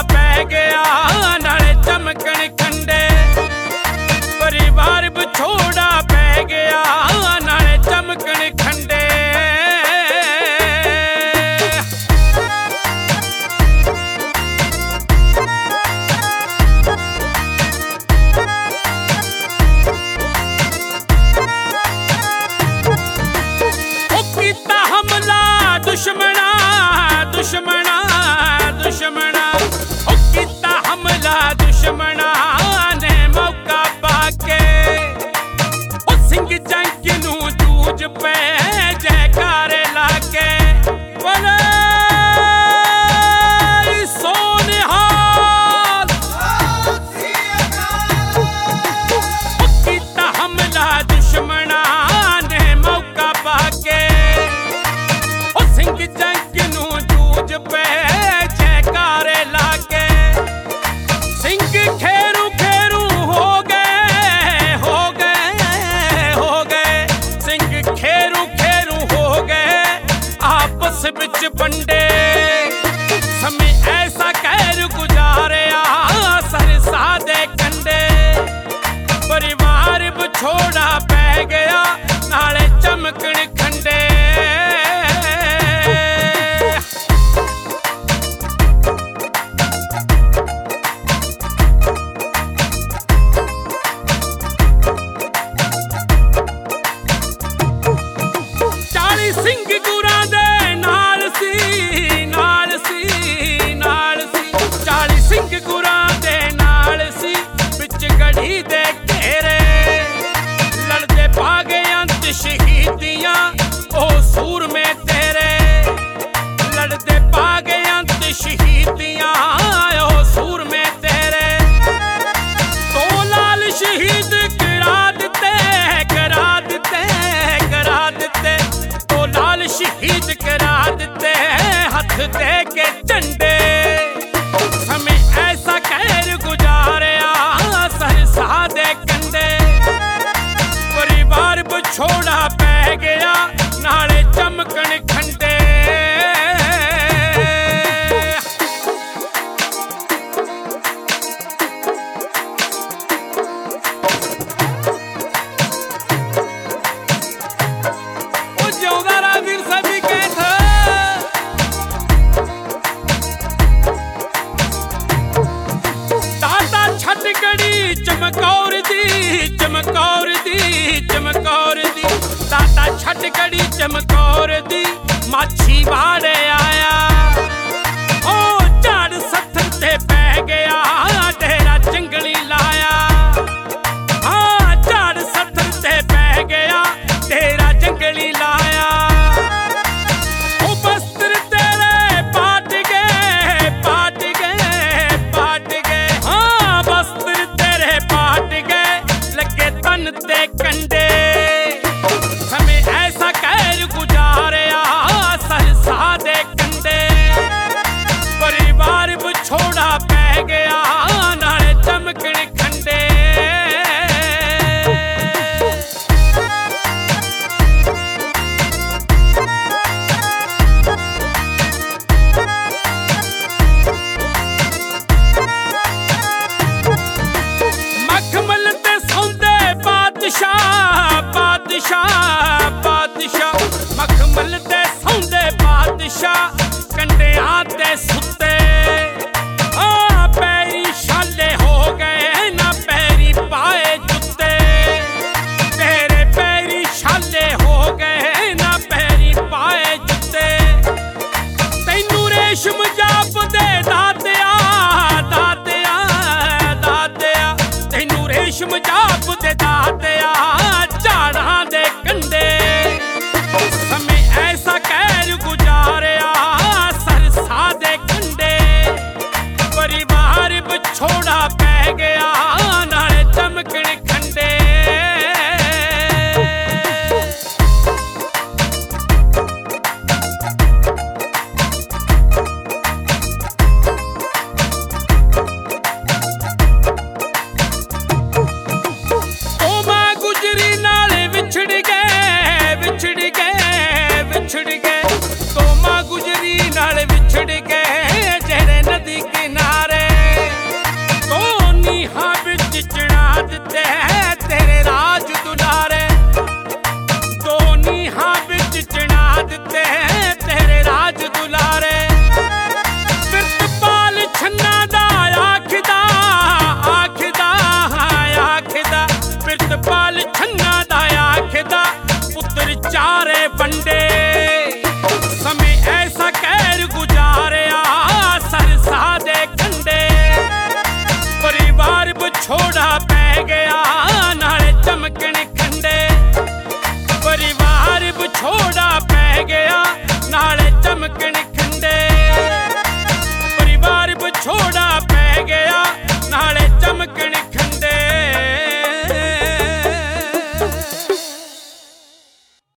ਪੈ ਗਿਆ ਨਾਲੇ ਚਮਕਣ ਖੰਡੇ। ਪਰਿਵਾਰ ਵਿਛੋੜਾ ਪੈ ਗਿਆ ਨਾਲੇ ਚਮਕਣ ਖੰਡੇ। दुश्मना दुश्मना दुश्मना ओ कीता हमला दुश्मना ने मौका पाके। ओ सिंह जंग नू जूझ पे जयकारे लाके। बोले सोनिहाल ओ कीता हमला दुश्मना ने मौका पाके। सिंह जंग नू जूझ पे जयकारे लाके। सिंह खेरू खेरू हो गए हो गए हो गए। सिंह खेरू खेरू हो गए आपस बिच बंडे। समय ऐसा कहर गुजारिया सरसा दे कंडे। परिवार विछोड़ा पै गया नाले चमकण खंडे। सिंह गुरां दे नाल सी नाल सी नाल सी। 40 सिंह गुरां दे नाल सी बिच गढ़ी दे घेरे। लड़दे भागे अंत शहीदियां ओ सूर में तेरे। लड़दे भागे अंत शहीदियां ओ सूर में तेरे। तो लाल शहीद करा दिते करा दिते करा दिते। लाल शहीद करा दिते हथ दे के झंडे। समय ऐसा कहर गुजारिया सरसा दे कंडे। परिवार विछोड़ा पै गया नाले चमकण खंडे। चमकौर दी चमकौर दी चमकौर दी। दादा छट गड़ी चमकौर दी माछी वाड़े आया। ओ झाड़ सत्थर ते पै गया डेरा जंगली लाया। हाँ झाड़ सत्थर ते पै गया डेरा जंगली लाया। ओ बस्तर तेरे पाट गए पाट गए पाट गए। हाँ बस्तर पाट गए लगे तन ते कंडे। समय ऐसा कहर गुजारिया सरसा दे कंडे। परिवार विछोड़ा पै गया नाले चमकण खंडे। मखमल ते सौंदे बादशाह बादशाह बादशाह। मखमल ते सौंदे बादशाह कंडियां ते सुते। पैरी छाले हो गए ना पैरी पाए जुत्ते। तेरे पैरी छाले हो गए ना पैरी पाए जुत्ते। तैनू रेशम जाप दे दातिया दातिया दातिया। तैनू रेशम जाप